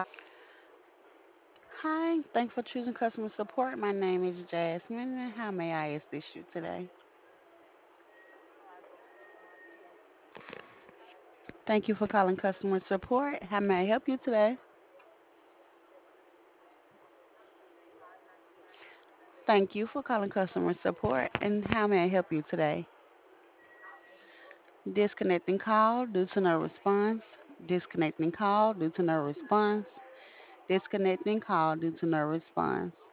Hi, thanks for choosing customer support. My name is Jasmine. And how may I assist you today? Thank you for calling customer support. How may I help you today? Thank you for calling customer support. And how may I help you today? Disconnecting call due to no response. Disconnecting call due to no response. Disconnecting call due to no response.